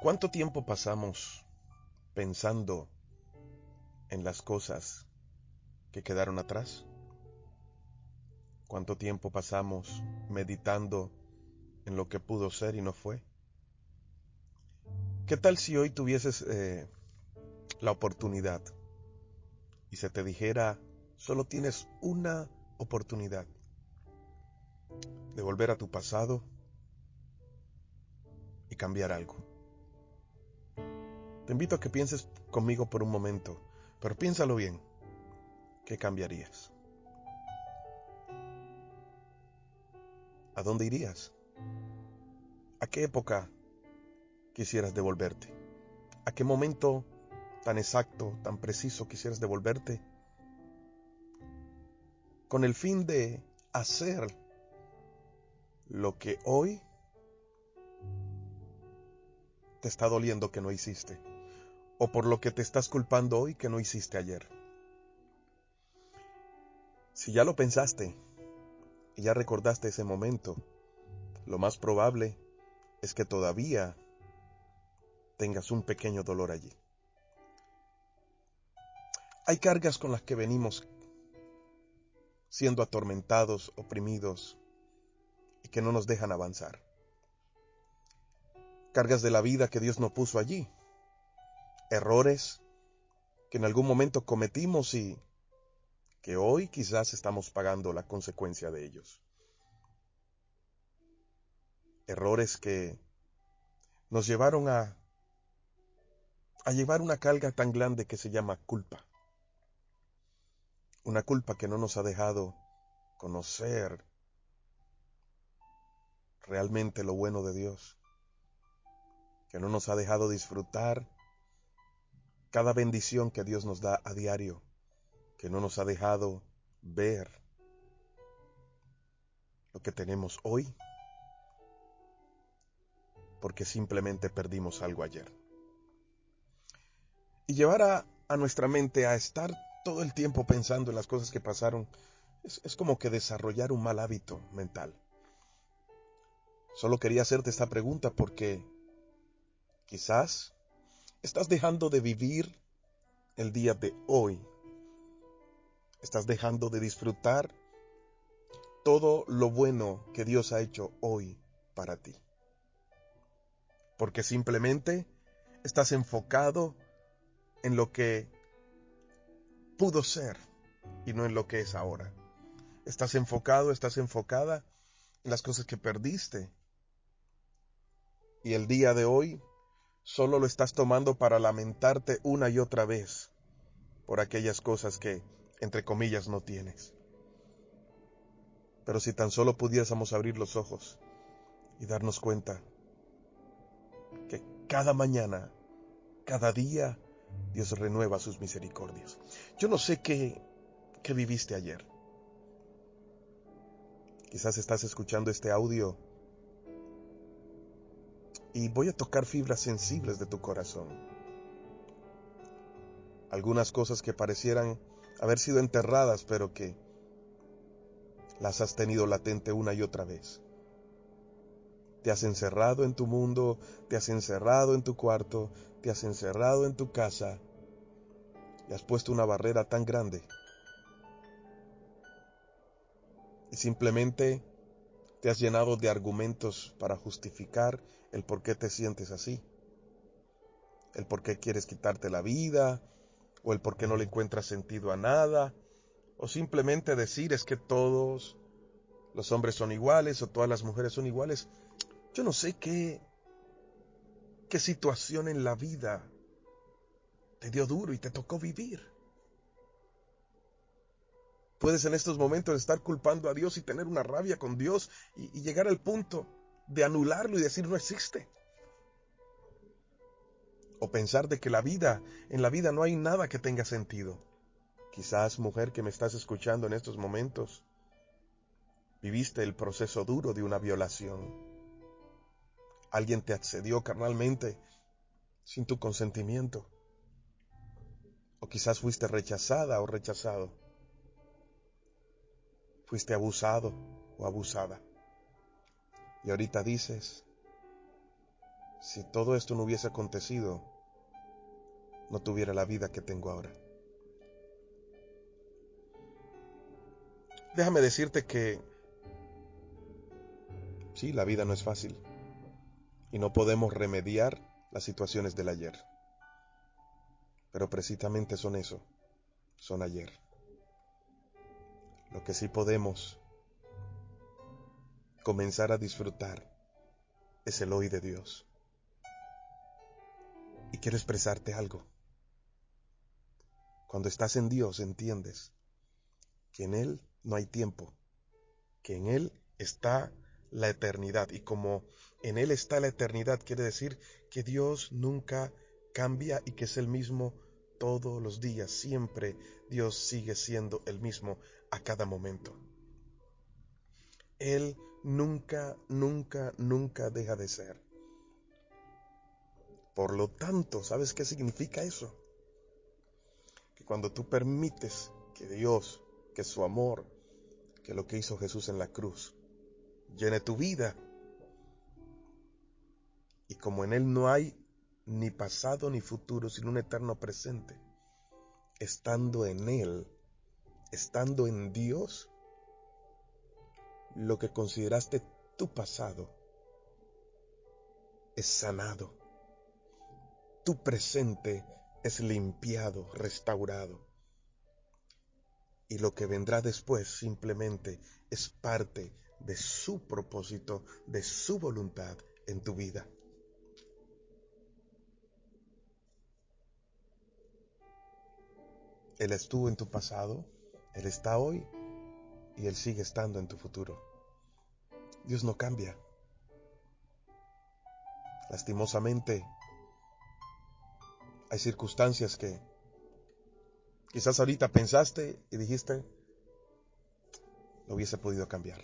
¿Cuánto tiempo pasamos pensando en las cosas que quedaron atrás? ¿Cuánto tiempo pasamos meditando en lo que pudo ser y no fue? ¿Qué tal si hoy tuvieses la oportunidad y se te dijera, solo tienes una oportunidad de volver a tu pasado y cambiar algo? Te invito a que pienses conmigo por un momento, pero piénsalo bien. ¿Qué cambiarías? ¿A dónde irías? ¿A qué época quisieras devolverte? ¿A qué momento tan exacto, tan preciso quisieras devolverte? Con el fin de hacer lo que hoy te está doliendo que no hiciste, o por lo que te estás culpando hoy que no hiciste ayer. Si ya lo pensaste y ya recordaste ese momento, lo más probable es que todavía tengas un pequeño dolor allí. Hay cargas con las que venimos siendo atormentados, oprimidos y que no nos dejan avanzar. Cargas de la vida que Dios no puso allí. Errores que en algún momento cometimos y que hoy quizás estamos pagando la consecuencia de ellos. Errores que nos llevaron a llevar una carga tan grande que se llama culpa. Una culpa que no nos ha dejado conocer realmente lo bueno de Dios. Que no nos ha dejado disfrutar cada bendición que Dios nos da a diario. Que no nos ha dejado ver lo que tenemos hoy. Porque simplemente perdimos algo ayer. Y llevar a nuestra mente a estar todo el tiempo pensando en las cosas que pasaron es como que desarrollar un mal hábito mental. Solo quería hacerte esta pregunta porque quizás estás dejando de vivir el día de hoy. Estás dejando de disfrutar todo lo bueno que Dios ha hecho hoy para ti. Porque simplemente estás enfocado en lo que pudo ser y no en lo que es ahora. Estás enfocado, estás enfocada en las cosas que perdiste. Y el día de hoy solo lo estás tomando para lamentarte una y otra vez por aquellas cosas que, entre comillas, no tienes. Pero si tan solo pudiésemos abrir los ojos y darnos cuenta que cada mañana, cada día, Dios renueva sus misericordias. Yo no sé qué viviste ayer. Quizás estás escuchando este audio y voy a tocar fibras sensibles de tu corazón. Algunas cosas que parecieran haber sido enterradas, pero que las has tenido latente una y otra vez. Te has encerrado en tu mundo, te has encerrado en tu cuarto, te has encerrado en tu casa y has puesto una barrera tan grande. Y simplemente te has llenado de argumentos para justificar el por qué te sientes así. El por qué quieres quitarte la vida, o el por qué no le encuentras sentido a nada, o simplemente decir es que todos los hombres son iguales o todas las mujeres son iguales. Yo no sé qué situación en la vida te dio duro y te tocó vivir. Puedes en estos momentos estar culpando a Dios y tener una rabia con Dios y llegar al punto de anularlo y decir no existe. O pensar de que en la vida no hay nada que tenga sentido. Quizás, mujer que me estás escuchando en estos momentos, viviste el proceso duro de una violación. Alguien te accedió carnalmente sin tu consentimiento. O quizás fuiste rechazada o rechazado. Fuiste abusado o abusada. Y ahorita dices, si todo esto no hubiese acontecido, no tuviera la vida que tengo ahora. Déjame decirte que sí, la vida no es fácil y no podemos remediar las situaciones del ayer. Pero precisamente son eso, son ayer. Lo que sí podemos comenzar a disfrutar es el hoy de Dios. Y quiero expresarte algo. Cuando estás en Dios entiendes que en Él no hay tiempo, que en Él está la eternidad. Y como en Él está la eternidad, quiere decir que Dios nunca cambia y que es el mismo todos los días. Siempre Dios sigue siendo el mismo a cada momento. Él nunca, nunca, nunca deja de ser. Por lo tanto, ¿sabes qué significa eso? Que cuando tú permites que Dios, que su amor, que lo que hizo Jesús en la cruz, llene tu vida, y como en Él no hay ni pasado ni futuro, sino un eterno presente, estando en Él, estando en Dios, lo que consideraste tu pasado es sanado, tu presente es limpiado, restaurado, y lo que vendrá después simplemente es parte de su propósito, de su voluntad en tu vida. Él estuvo en tu pasado, Él está hoy y Él sigue estando en tu futuro. Dios no cambia. Lastimosamente, hay circunstancias que quizás ahorita pensaste y dijiste, lo hubiese podido cambiar.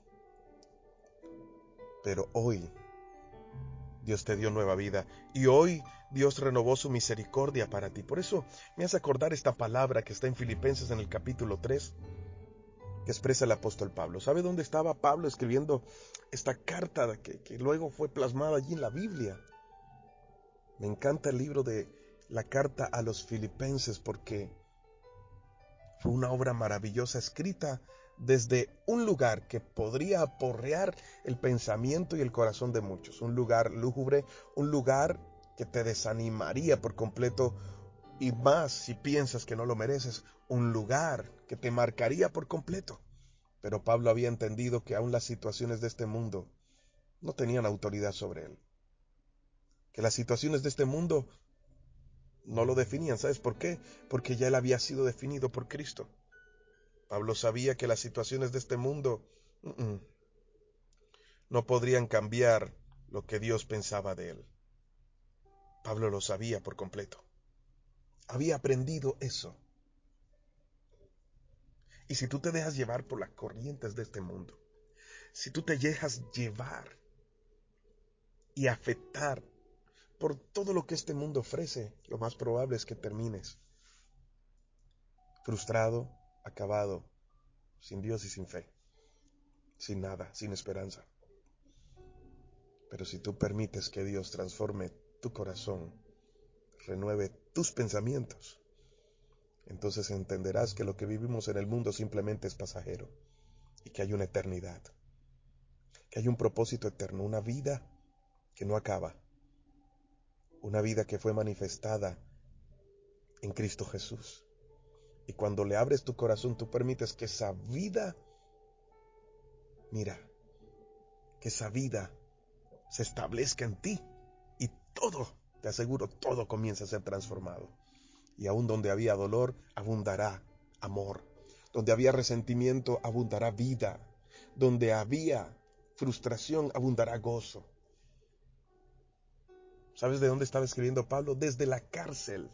Pero hoy Dios te dio nueva vida y hoy Dios renovó su misericordia para ti. Por eso me hace acordar esta palabra que está en Filipenses en el capítulo 3, que expresa el apóstol Pablo. ¿Sabe dónde estaba Pablo escribiendo esta carta que luego fue plasmada allí en la Biblia? Me encanta el libro de la carta a los Filipenses porque fue una obra maravillosa escrita desde un lugar que podría aporrear el pensamiento y el corazón de muchos. Un lugar lúgubre, un lugar que te desanimaría por completo y más si piensas que no lo mereces. Un lugar que te marcaría por completo. Pero Pablo había entendido que aún las situaciones de este mundo no tenían autoridad sobre él. Que las situaciones de este mundo no lo definían. ¿Sabes por qué? Porque ya él había sido definido por Cristo. Pablo sabía que las situaciones de este mundo no podrían cambiar lo que Dios pensaba de él. Pablo lo sabía por completo. Había aprendido eso. Y si tú te dejas llevar por las corrientes de este mundo, si tú te dejas llevar y afectar por todo lo que este mundo ofrece, lo más probable es que termines frustrado, acabado, sin Dios y sin fe, sin nada, sin esperanza. Pero si tú permites que Dios transforme tu corazón, renueve tus pensamientos, entonces entenderás que lo que vivimos en el mundo simplemente es pasajero y que hay una eternidad, que hay un propósito eterno, una vida que no acaba, una vida que fue manifestada en Cristo Jesús. Y cuando le abres tu corazón, tú permites que esa vida, mira, que esa vida se establezca en ti y todo, te aseguro, todo comienza a ser transformado. Y aún donde había dolor, abundará amor. Donde había resentimiento, abundará vida. Donde había frustración, abundará gozo. ¿Sabes de dónde estaba escribiendo Pablo? Desde la cárcel.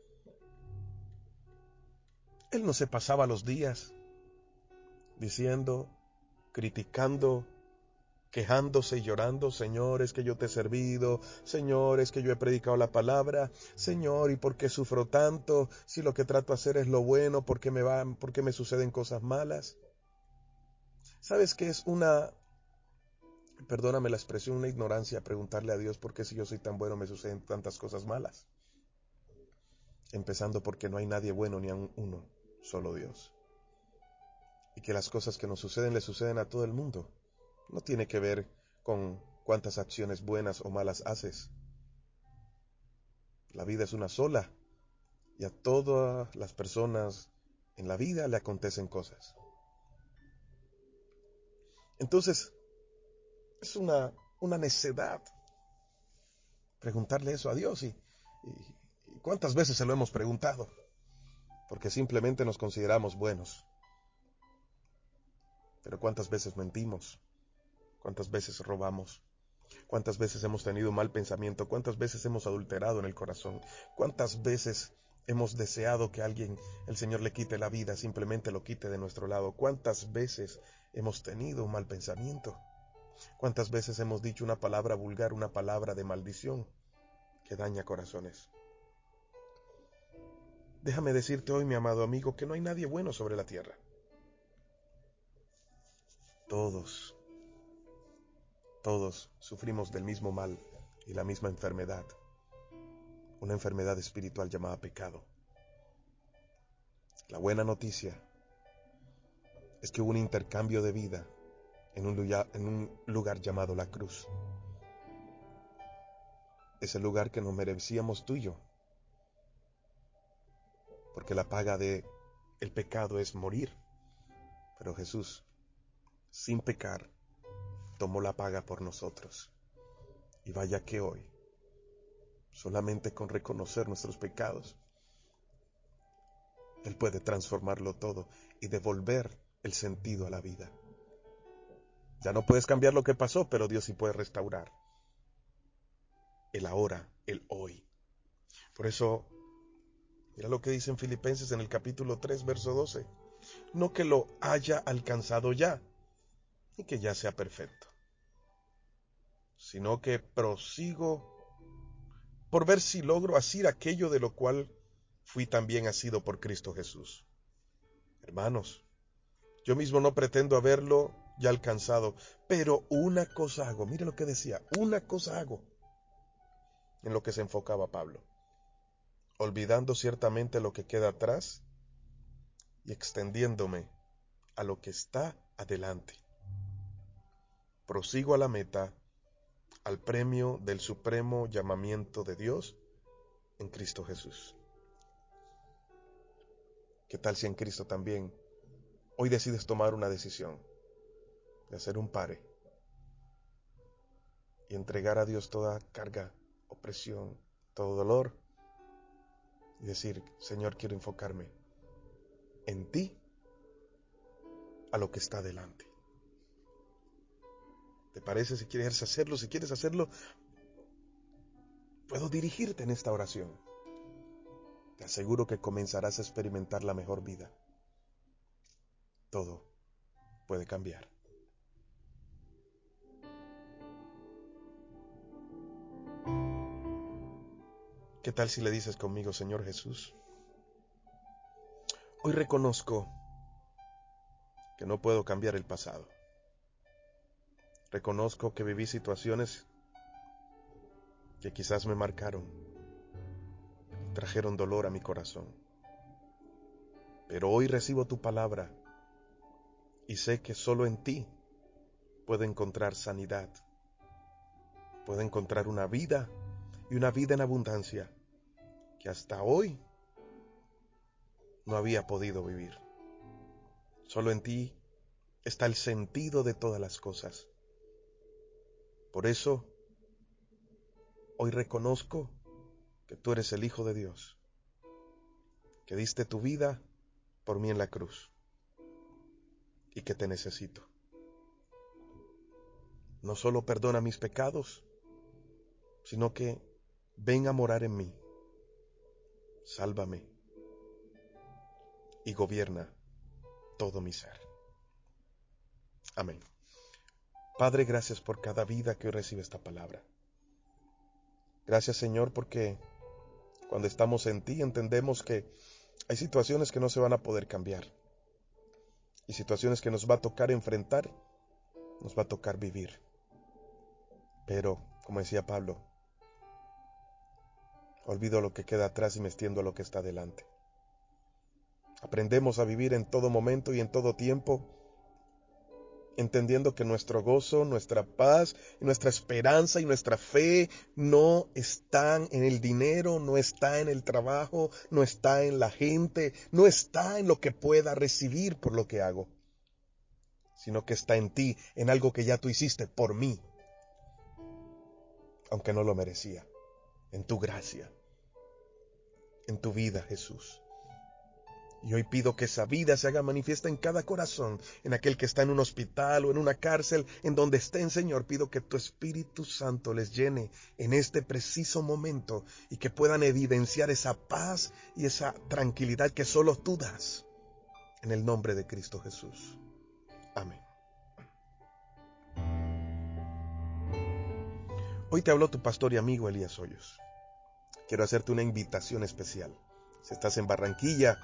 Él no se pasaba los días diciendo, criticando, quejándose y llorando, Señor, es que yo te he servido, Señor, es que yo he predicado la palabra, Señor, ¿y por qué sufro tanto? Si lo que trato de hacer es lo bueno, ¿por qué me suceden cosas malas? ¿Sabes qué es una perdóname la expresión, una ignorancia preguntarle a Dios por qué si yo soy tan bueno me suceden tantas cosas malas. Empezando porque no hay nadie bueno ni a uno, solo Dios. Y que las cosas que nos suceden le suceden a todo el mundo. No tiene que ver con cuántas acciones buenas o malas haces. La vida es una sola y a todas las personas en la vida le acontecen cosas. Entonces, es una necedad preguntarle eso a Dios y ¿cuántas veces se lo hemos preguntado? Porque simplemente nos consideramos buenos. Pero ¿cuántas veces mentimos? ¿Cuántas veces robamos? ¿Cuántas veces hemos tenido un mal pensamiento? ¿Cuántas veces hemos adulterado en el corazón? ¿Cuántas veces hemos deseado que alguien, el Señor le quite la vida, simplemente lo quite de nuestro lado? ¿Cuántas veces hemos tenido un mal pensamiento? ¿Cuántas veces hemos dicho una palabra vulgar, una palabra de maldición que daña corazones? Déjame decirte hoy, mi amado amigo, que no hay nadie bueno sobre la tierra. Todos sufrimos del mismo mal y la misma enfermedad, una enfermedad espiritual llamada pecado. La buena noticia es que hubo un intercambio de vida en un lugar llamado la cruz. Es el lugar que nos merecíamos tú y yo, porque la paga de el pecado es morir. Pero Jesús, sin pecar, tomó la paga por nosotros. Y vaya que hoy, solamente con reconocer nuestros pecados, Él puede transformarlo todo y devolver el sentido a la vida. Ya no puedes cambiar lo que pasó, pero Dios sí puede restaurar el ahora, el hoy. Por eso, mira lo que dice en Filipenses en el capítulo 3, verso 12. No que lo haya alcanzado ya, y que ya sea perfecto, sino que prosigo por ver si logro asir aquello de lo cual fui también asido por Cristo Jesús. Hermanos, yo mismo no pretendo haberlo ya alcanzado, pero una cosa hago, mire lo que decía, una cosa hago, en lo que se enfocaba Pablo, olvidando ciertamente lo que queda atrás y extendiéndome a lo que está adelante. Prosigo a la meta, al premio del supremo llamamiento de Dios en Cristo Jesús. ¿Qué tal si en Cristo también hoy decides tomar una decisión de hacer un pare y entregar a Dios toda carga, opresión, todo dolor y decir, Señor, quiero enfocarme en ti a lo que está delante? ¿Te parece? Si quieres hacerlo, puedo dirigirte en esta oración. Te aseguro que comenzarás a experimentar la mejor vida. Todo puede cambiar. ¿Qué tal si le dices conmigo, Señor Jesús? Hoy reconozco que no puedo cambiar el pasado. Reconozco que viví situaciones que quizás me marcaron, trajeron dolor a mi corazón. Pero hoy recibo tu palabra y sé que solo en ti puedo encontrar sanidad, puedo encontrar una vida y una vida en abundancia que hasta hoy no había podido vivir. Solo en ti está el sentido de todas las cosas. Por eso, hoy reconozco que tú eres el Hijo de Dios, que diste tu vida por mí en la cruz y que te necesito. No solo perdona mis pecados, sino que ven a morar en mí, sálvame y gobierna todo mi ser. Amén. Padre, gracias por cada vida que hoy recibe esta palabra. Gracias, Señor, porque cuando estamos en ti entendemos que hay situaciones que no se van a poder cambiar y situaciones que nos va a tocar enfrentar, nos va a tocar vivir. Pero, como decía Pablo, olvido lo que queda atrás y me extiendo a lo que está delante. Aprendemos a vivir en todo momento y en todo tiempo, entendiendo que nuestro gozo, nuestra paz, nuestra esperanza y nuestra fe no están en el dinero, no está en el trabajo, no está en la gente, no está en lo que pueda recibir por lo que hago, sino que está en ti, en algo que ya tú hiciste por mí, aunque no lo merecía, en tu gracia, en tu vida, Jesús. Y hoy pido que esa vida se haga manifiesta en cada corazón, en aquel que está en un hospital o en una cárcel, en donde estén, Señor. Pido que tu Espíritu Santo les llene en este preciso momento y que puedan evidenciar esa paz y esa tranquilidad que solo tú das. En el nombre de Cristo Jesús. Amén. Hoy te habló tu pastor y amigo Elías Hoyos. Quiero hacerte una invitación especial. Si estás en Barranquilla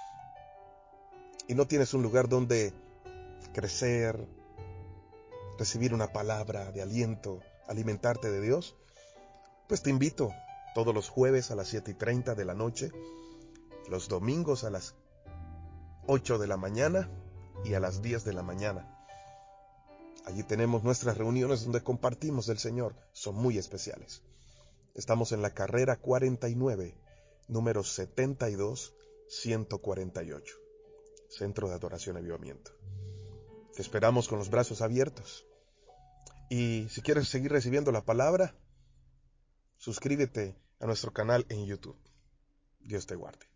y no tienes un lugar donde crecer, recibir una palabra de aliento, alimentarte de Dios, pues te invito todos los jueves a las 7:30 de la noche, los domingos a las 8 de la mañana y a las 10 de la mañana. Allí tenemos nuestras reuniones donde compartimos del Señor, son muy especiales. Estamos en la carrera 49, número 72148, Centro de Adoración y Avivamiento. Te esperamos con los brazos abiertos. Y si quieres seguir recibiendo la palabra, suscríbete a nuestro canal en YouTube. Dios te guarde.